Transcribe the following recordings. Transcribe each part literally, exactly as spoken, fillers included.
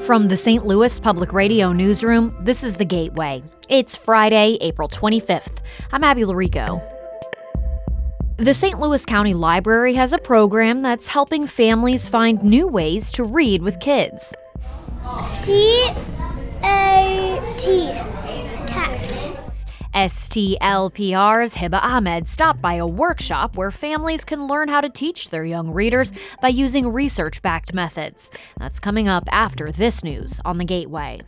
From the Saint Louis Public Radio newsroom, this is The Gateway. It's Friday, April twenty-fifth. I'm Abby Larico. The Saint Louis County Library has a program that's helping families find new ways to read with kids. C A T, cat. S T L P R's Hiba Ahmed stopped by a workshop where families can learn how to teach their young readers by using research-backed methods. That's coming up after this news on The Gateway.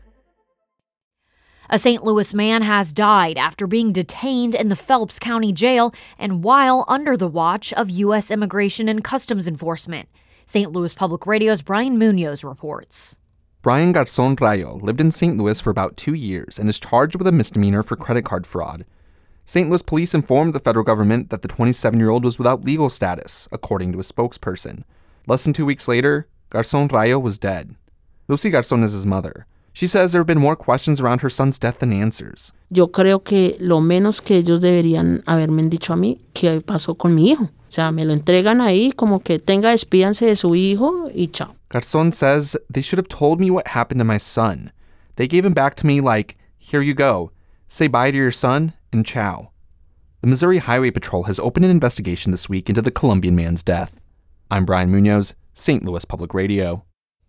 A Saint Louis man has died after being detained in the Phelps County Jail and while under the watch of U S Immigration and Customs Enforcement. Saint Louis Public Radio's Brian Munoz reports. Brian Garzon Rayo lived in Saint Louis for about two years and is charged with a misdemeanor for credit card fraud. Saint Louis police informed the federal government that the twenty-seven-year-old was without legal status, according to a spokesperson. Less than two weeks later, Garzon Rayo was dead. Lucy Garzon is his mother. She says there have been more questions around her son's death than answers. Yo creo que lo menos que ellos deberían haberme dicho a mí qué pasó con mi hijo. O sea, me lo entregan ahí como que tenga despídanse de su hijo y chao. Garzon says they should have told me what happened to my son. They gave him back to me like, here you go, say bye to your son, and ciao. The Missouri Highway Patrol has opened an investigation this week into the Colombian man's death. I'm Brian Munoz, Saint Louis Public Radio.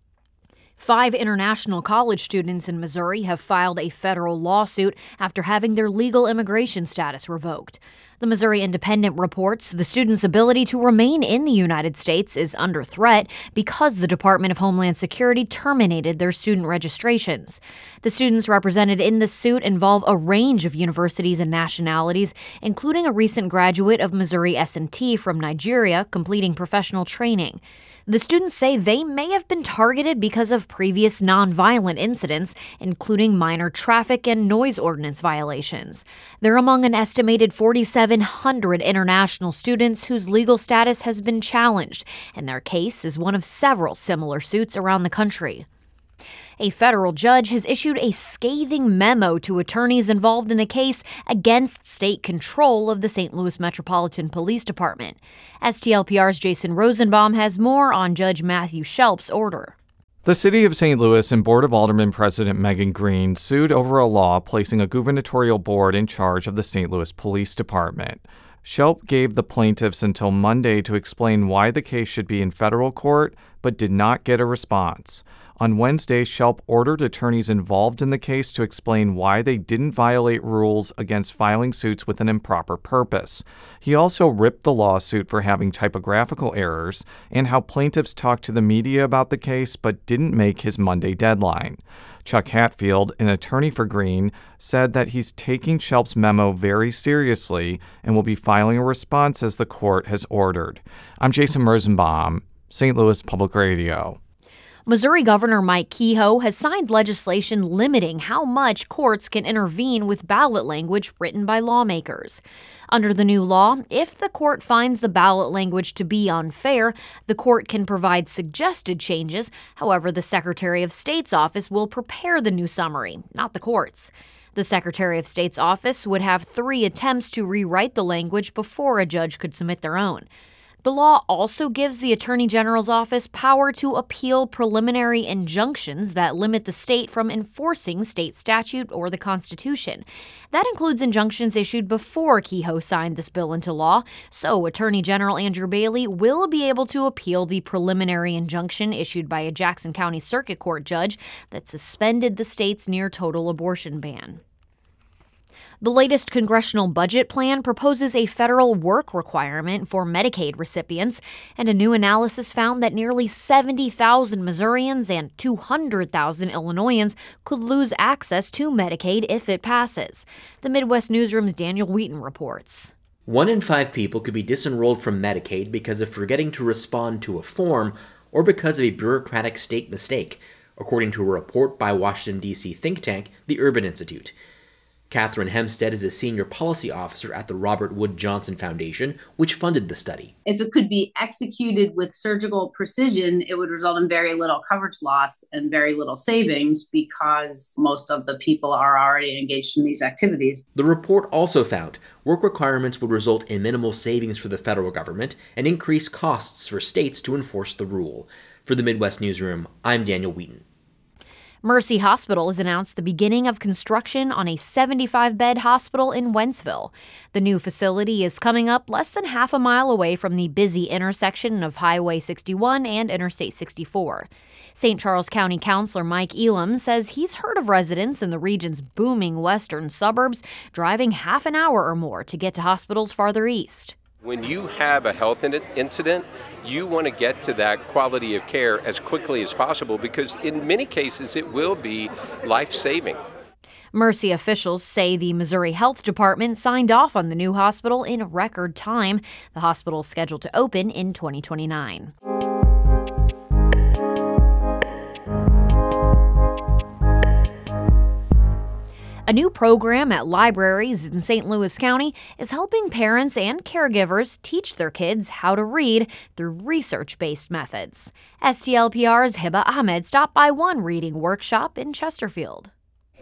Five international college students in Missouri have filed a federal lawsuit after having their legal immigration status revoked. The Missouri Independent reports the students' ability to remain in the United States is under threat because the Department of Homeland Security terminated their student registrations. The students represented in the suit involve a range of universities and nationalities, including a recent graduate of Missouri S and T from Nigeria completing professional training. The students say they may have been targeted because of previous nonviolent incidents, including minor traffic and noise ordinance violations. They're among an estimated four thousand seven hundred international students whose legal status has been challenged, and their case is one of several similar suits around the country. A federal judge has issued a scathing memo to attorneys involved in a case against state control of the Saint Louis Metropolitan Police Department. S T L P R's Jason Rosenbaum has more on Judge Matthew Shelp's order. The City of Saint Louis and Board of Aldermen President Megan Green sued over a law placing a gubernatorial board in charge of the Saint Louis Police Department. Shelp gave the plaintiffs until Monday to explain why the case should be in federal court, but did not get a response. On Wednesday, Shelp ordered attorneys involved in the case to explain why they didn't violate rules against filing suits with an improper purpose. He also ripped the lawsuit for having typographical errors and how plaintiffs talked to the media about the case but didn't make his Monday deadline. Chuck Hatfield, an attorney for Green, said that he's taking Shelp's memo very seriously and will be filing a response as the court has ordered. I'm Jason Rosenbaum, Saint Louis Public Radio. Missouri Governor Mike Kehoe has signed legislation limiting how much courts can intervene with ballot language written by lawmakers. Under the new law, if the court finds the ballot language to be unfair, the court can provide suggested changes. However, the Secretary of State's office will prepare the new summary, not the courts. The Secretary of State's office would have three attempts to rewrite the language before a judge could submit their own. The law also gives the Attorney General's office power to appeal preliminary injunctions that limit the state from enforcing state statute or the Constitution. That includes injunctions issued before Kehoe signed this bill into law, so Attorney General Andrew Bailey will be able to appeal the preliminary injunction issued by a Jackson County Circuit Court judge that suspended the state's near-total abortion ban. The latest congressional budget plan proposes a federal work requirement for Medicaid recipients, and a new analysis found that nearly seventy thousand Missourians and two hundred thousand Illinoisans could lose access to Medicaid if it passes. The Midwest Newsroom's Daniel Wheaton reports. One in five people could be disenrolled from Medicaid because of forgetting to respond to a form or because of a bureaucratic state mistake, according to a report by Washington, D C think tank, the Urban Institute. Catherine Hempstead is a senior policy officer at the Robert Wood Johnson Foundation, which funded the study. If it could be executed with surgical precision, it would result in very little coverage loss and very little savings because most of the people are already engaged in these activities. The report also found work requirements would result in minimal savings for the federal government and increase costs for states to enforce the rule. For the Midwest Newsroom, I'm Daniel Wheaton. Mercy Hospital has announced the beginning of construction on a seventy-five bed hospital in Wentzville. The new facility is coming up less than half a mile away from the busy intersection of Highway sixty-one and Interstate sixty-four. Saint Charles County Councilor Mike Elam says he's heard of residents in the region's booming western suburbs driving half an hour or more to get to hospitals farther east. When you have a health incident, you want to get to that quality of care as quickly as possible because in many cases it will be life-saving. Mercy officials say the Missouri Health Department signed off on the new hospital in record time. The hospital is scheduled to open in twenty twenty-nine. A new program at libraries in Saint Louis County is helping parents and caregivers teach their kids how to read through research-based methods. S T L P R's Hiba Ahmed stopped by one reading workshop in Chesterfield.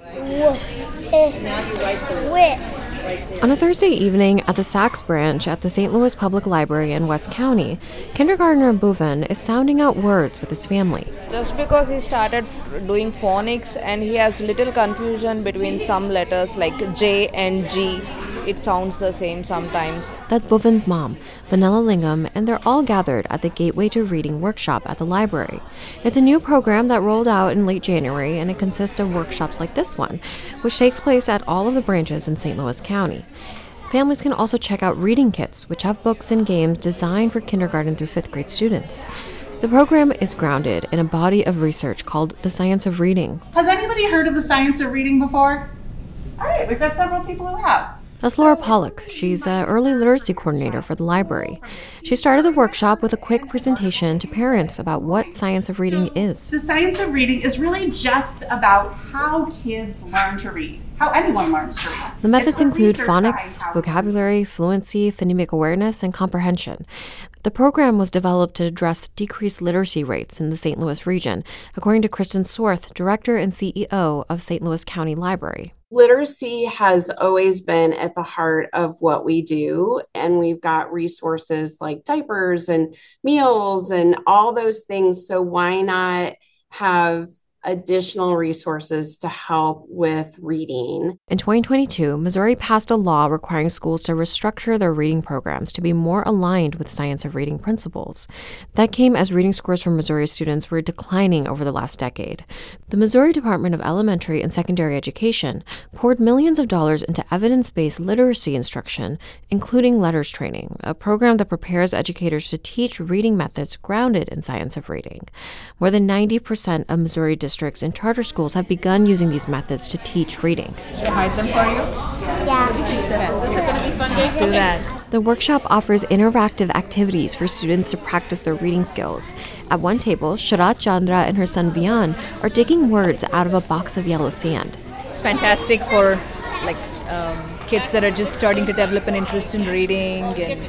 On a Thursday evening at the Saks branch at the Saint Louis Public Library in West County, kindergartner Bhuvan is sounding out words with his family. Just because he started doing phonics and he has little confusion between some letters like J and G, it sounds the same sometimes. That's Bhuvan's mom, Vanilla Lingam, and they're all gathered at the Gateway to Reading workshop at the library. It's a new program that rolled out in late January, and it consists of workshops like this one, which takes place at all of the branches in Saint Louis County. Families can also check out reading kits, which have books and games designed for kindergarten through fifth grade students. The program is grounded in a body of research called the Science of Reading. Has anybody heard of the Science of Reading before? All right, we've got several people who have. That's Laura Pollock. She's an early literacy coordinator for the library. She started the workshop with a quick presentation to parents about what Science of Reading is. The Science of Reading is really just about how kids learn to read, how anyone learns to read. The methods include phonics, vocabulary, fluency, phonemic awareness, and comprehension. The program was developed to address decreased literacy rates in the Saint Louis region, according to Kristen Swarth, director and C E O of Saint Louis County Library. Literacy has always been at the heart of what we do, and we've got resources like diapers and meals and all those things. So why not have additional resources to help with reading? In twenty twenty-two, Missouri passed a law requiring schools to restructure their reading programs to be more aligned with Science of Reading principles. That came as reading scores for Missouri students were declining over the last decade. The Missouri Department of Elementary and Secondary Education poured millions of dollars into evidence-based literacy instruction, including letters training, a program that prepares educators to teach reading methods grounded in Science of Reading. More than ninety percent of Missouri districts and charter schools have begun using these methods to teach reading. Should I hide them for you? Yeah. Is it going to be fun? Let's do that. The workshop offers interactive activities for students to practice their reading skills. At one table, Sharat Chandra and her son Vian are digging words out of a box of yellow sand. It's fantastic for like um, kids that are just starting to develop an interest in reading. And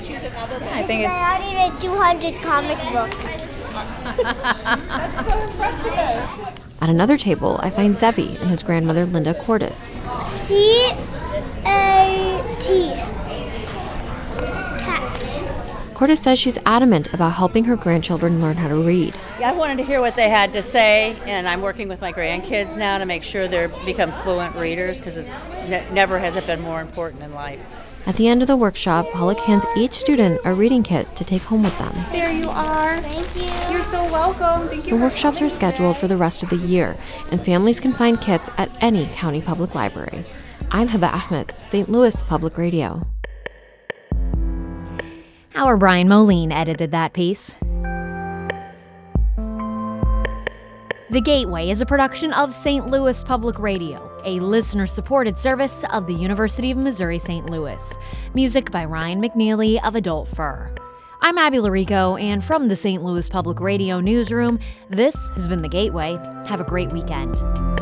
I think it's. I already read two hundred comic books. That's so impressive. At another table, I find Zevi and his grandmother Linda Cordes. C A T. Cat. Cordes says she's adamant about helping her grandchildren learn how to read. I wanted to hear what they had to say, and I'm working with my grandkids now to make sure they become fluent readers because it's ne- never has it been more important in life. At the end of the workshop, Pollock hands each student a reading kit to take home with them. There you are. Thank you. You're so welcome. Thank you. The workshops are scheduled for the rest of the year, and families can find kits at any county public library. I'm Hiba Ahmed, Saint Louis Public Radio. Our Brian Moline edited that piece. The Gateway is a production of Saint Louis Public Radio, a listener-supported service of the University of Missouri-Saint Louis. Music by Ryan McNeely of Adult Fur. I'm Abby Larico, and from the Saint Louis Public Radio newsroom, this has been The Gateway. Have a great weekend.